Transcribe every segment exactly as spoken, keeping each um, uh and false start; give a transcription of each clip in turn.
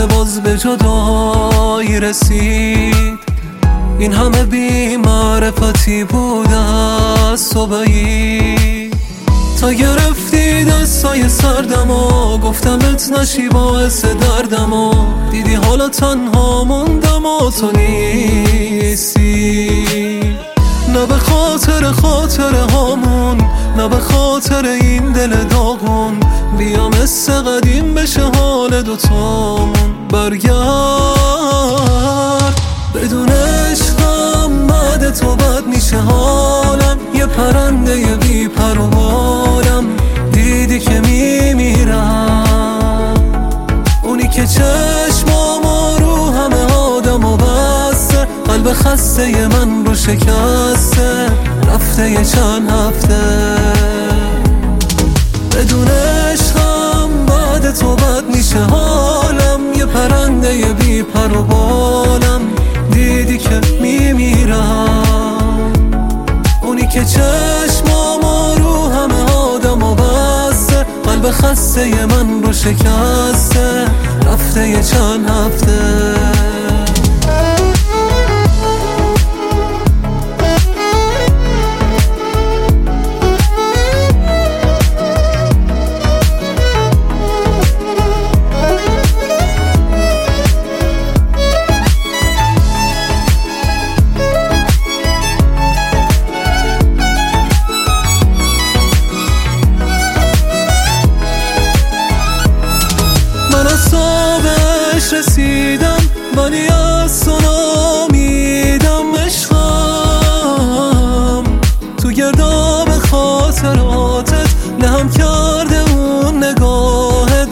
باز به جدایی رسید. این همه بی معرفتی بود از صبحی تا گرفتی دستای سردم و گفتمت نشی باعث دردم و دیدی حالا تنها موندم و تو نیستی. نه به خاطر خاطر هامون، نه به خاطر این دل داغون، بیا مثل قدیم بشه حال دوتامون. برگرد بدون عشقم بعد تو بد میشه حالم. یه پرنده بی پر و بالم، دیدی که میمیرم. اونی که چشمامو رو همه آدم و بسته، قلب خسته من رو شکسته، رفته یه چند هفته. بدون عشقم بعد تو بد میشه حالم. یه پرنده بی پر و بالم، دیدی که میمیرم. اونی که چشمامو رو همه آدم و بسته، قلب خسته من رو شکسته، رفته یه چند هفته. صابش رسیدم ولی از تو نامیدم. عشقم تو گرداب خاطراتت نهم کرده اون نگاهت.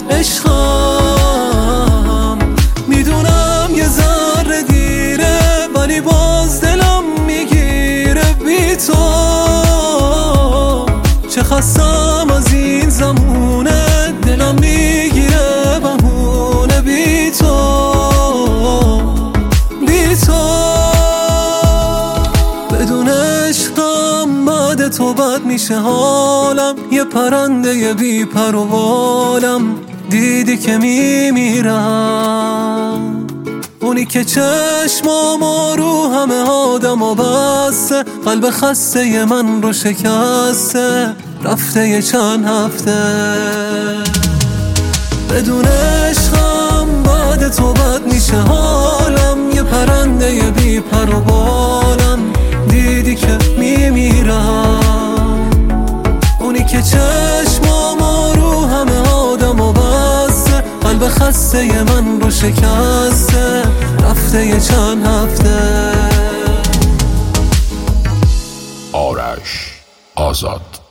عشقم میدونم یه ذره دیره ولی باز دلم میگیره بی تو. چه خستم از این زمونه، دلم میگیره بی تو، بی تو. بدون عشقم بعد تو بد میشه حالم. یه پرنده بی پر و بالم، دیدی که میمیرم. اونی که چشمامو رو همه آدم و بسته، قلب خسته من رو شکسته، رفته یه چند هفته. بدون عشقم بعد تو بد میشه حالم. یه پرنده بی پر و بالم، دیدی که میمیرم. اونی که چشمامو رو همه آدم و بسته، قلب خسته من رو شکسته، رفته یه چند هفته. آرش آزاد.